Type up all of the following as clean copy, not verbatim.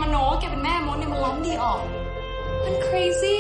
มโนว่าแกเป็นแม่มดเนี่ยมันล้ำดีออกมัน crazy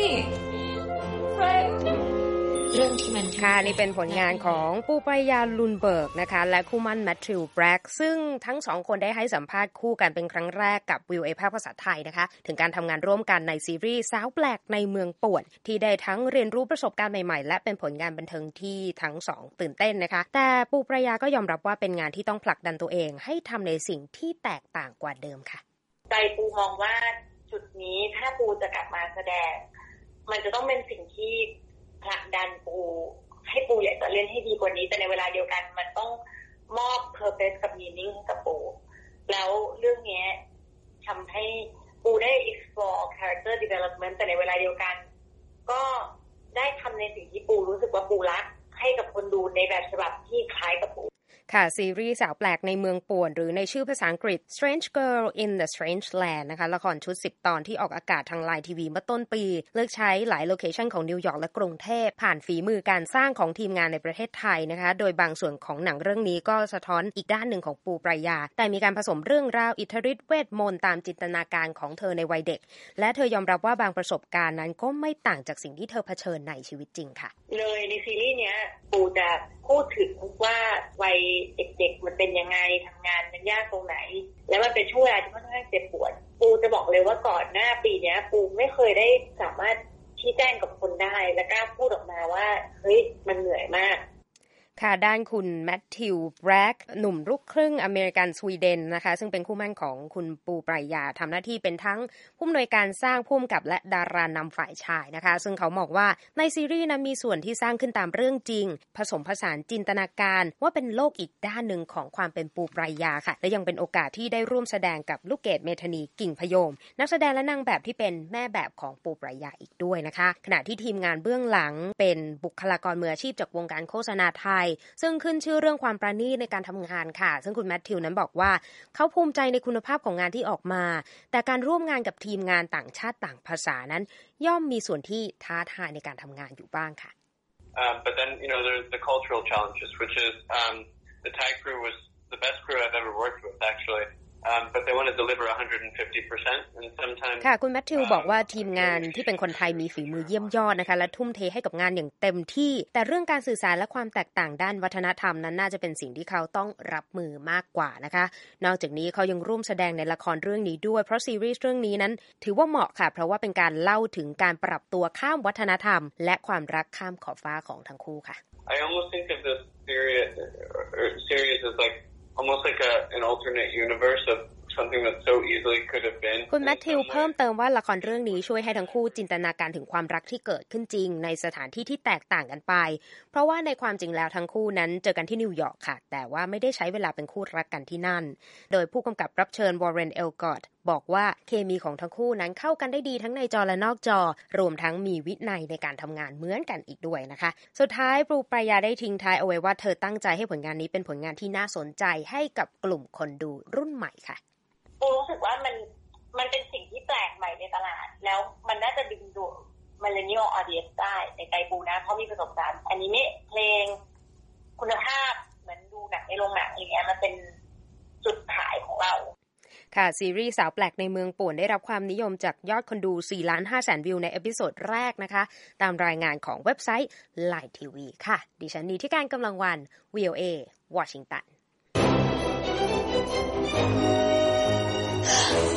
เรื่องที่มันค่ะนี่เป็นผลงานของปูปรายา ลุนเบิร์กนะคะและคู่หมั่นแมทธิว แบล็กซึ่งทั้งสองคนได้ให้สัมภาษณ์คู่กันเป็นครั้งแรกกับ VOA ภาคภาษาไทยนะคะถึงการทำงานร่วมกันในซีรีส์สาวแปลกในเมืองป่วนที่ได้ทั้งเรียนรู้ประสบการณ์ใหม่ๆและเป็นผลงานบันเทิงที่ทั้งสองตื่นเต้นนะคะแต่ปูปรายาก็ยอมรับว่าเป็นงานที่ต้องผลักดันตัวเองให้ทำในสิ่งที่แตกต่างกว่าเดิมค่ะใจปูมองว่าจุดนี้ถ้าปูจะกลับมาแสดงมันจะต้องเป็นสิ่งที่ผลักดันปูให้ปูอยากจะเล่นให้ดีกว่านี้แต่ในเวลาเดียวกันมันต้องมอบ purpose กับ meaning ให้กับปูแล้วเรื่องนี้ทำให้ปูได้ explore character development แต่ในเวลาเดียวกันก็ได้ทำในสิ่งที่ปูรู้สึกว่าปูรักให้กับคนดูในแบบฉบับที่คล้ายกับปูค่ะซีรีส์สาวแปลกในเมืองป่วนหรือในชื่อภาษาอังกฤษ Strange Girl in the Strange Land นะคะละครชุด10ตอนที่ออกอากาศทางไลน์ทีวีเมื่อต้นปีเลือกใช้หลายโลเคชั่นของนิวยอร์กและกรุงเทพผ่านฝีมือการสร้างของทีมงานในประเทศไทยนะคะโดยบางส่วนของหนังเรื่องนี้ก็สะท้อนอีกด้านหนึ่งของปูปรายาแต่มีการผสมเรื่องราวอิทธิฤทธิ์เวทมนต์ตามจินตนาการของเธอในวัยเด็กและเธอยอมรับว่าบางประสบการณ์นั้นก็ไม่ต่างจากสิ่งที่เธอเผชิญในชีวิตจริงค่ะเลยในซีรีส์เนี้ยปูจะพูดถึงว่าวัยเด็กๆมันเป็นยังไงทำงานมันยากตรงไหนแล้วมันเป็นช่วงเวลาที่ค่อนข้างเจ็บปวดปูจะบอกเลยว่าก่อนหน้าปีนี้ปูไม่เคยได้สามารถชี้แจงกับคนได้และกล้าพูดออกมาว่าเฮ้ยมันเหนื่อยมากค่ะด้านคุณแมทธิว แบล็กหนุ่มลูกครึ่งอเมริกันสวีเดนนะคะซึ่งเป็นคู่หมั่นของคุณปูปรายาทำหน้าที่เป็นทั้งผู้อำนวยการสร้างผู้กำกับและดารานำฝ่ายชายนะคะซึ่งเขาบอกว่าในซีรีส์นั้นมีส่วนที่สร้างขึ้นตามเรื่องจริงผสมผสานจินตนาการว่าเป็นโลกอีกด้านหนึ่งของความเป็นปูปรายาค่ะและยังเป็นโอกาสที่ได้ร่วมแสดงกับลูกเกดเมธานีกิ่งพยมนักแสดงและนางแบบที่เป็นแม่แบบของปูปรายาอีกด้วยนะคะขณะที่ทีมงานเบื้องหลังเป็นบุคลากรมืออาชีพจากวงการโฆษณาไทยซึ่งขึ้นชื่อเรื่องความประณีตในการทำงานค่ะซึ่งคุณแมทธิวนั้นบอกว่าเขาภูมิใจในคุณภาพของงานที่ออกมาแต่การร่วมงานกับทีมงานต่างชาติต่างภาษานั้นย่อมมีส่วนที่ท้าทายในการทำงานอยู่บ้างค่ะ But then there's the cultural challenges which is the Thai crew was the best crew I've ever worked with actually.But they want to deliver 150% and sometimes ค่ะคุณแมทธิวบอกว่าทีมงานที่เป็นคนไทยมีฝีมือเยี่ยมยอดนะคะและทุ่มเทให้กับงานอย่างเต็มที่แต่เรื่องการสื่อสารและความแตกต่างด้านวัฒนธรรมนั้นน่าจะเป็นสิ่งที่เขาต้องรับมือมากกว่านะคะนอกจากนี้เขายังร่วมแสดงในละครเรื่องนี้ด้วยเพราะซีรีส์เรื่องนี้นั้นถือว่าเหมาะค่ะเพราะว่าเป็นการเล่าถึงการปรับตัวข้ามวัฒนธรรมและความรักข้ามขอบฟ้าของทั้งคู่ค่ะ I almost think of this series as almost like an alternate universe of something that so easily could have been คุณแมทธิวเพิ่มเติมว่าละครเรื่องนี้ช่วยให้ทั้งคู่จินตนาการถึงความรักที่เกิดขึ้นจริงในสถานที่ที่แตกต่างกันไปเพราะว่าในความจริงแล้วทั้งคู่นั้นเจอกันที่นิวยอร์กค่ะแต่ว่าไม่ได้ใช้เวลาเป็นคู่รักกันที่นั่นโดยผู้กำกับรับเชิญวอร์เรน เอลกอตบอกว่าเคมีของทั้งคู่นั้นเข้ากันได้ดีทั้งในจอและนอกจอรวมทั้งมีวินัยในการทำงานเหมือนกันอีกด้วยนะคะสุดท้ายปูปรายาได้ทิ้งท้ายเอาไว้ว่าเธอตั้งใจให้ผลงานนี้เป็นผลงานที่น่าสนใจให้กับกลุ่มคนดูรุ่นใหม่ค่ะปูรู้สึกว่ามันเป็นสิ่งที่แปลกใหม่ในตลาดแล้วมันน่าจะดึงดูดmillennial audience ได้ในใจปูนะเพราะมีประสบการณ์อนิเมะเพลงคุณภาพเหมือนดูหนังในโรงหนังอย่างเงี้ยมันเป็นจุดขายของเราค่ะซีรีส์สาวแปลกในเมืองป่วนได้รับความนิยมจากยอดคนดู 4,500,000 วิวในเอพิโซดแรกนะคะตามรายงานของเว็บไซต์ Line TV ค่ะดิฉันนีที่การกำลังวัน VOA วอชิงตัน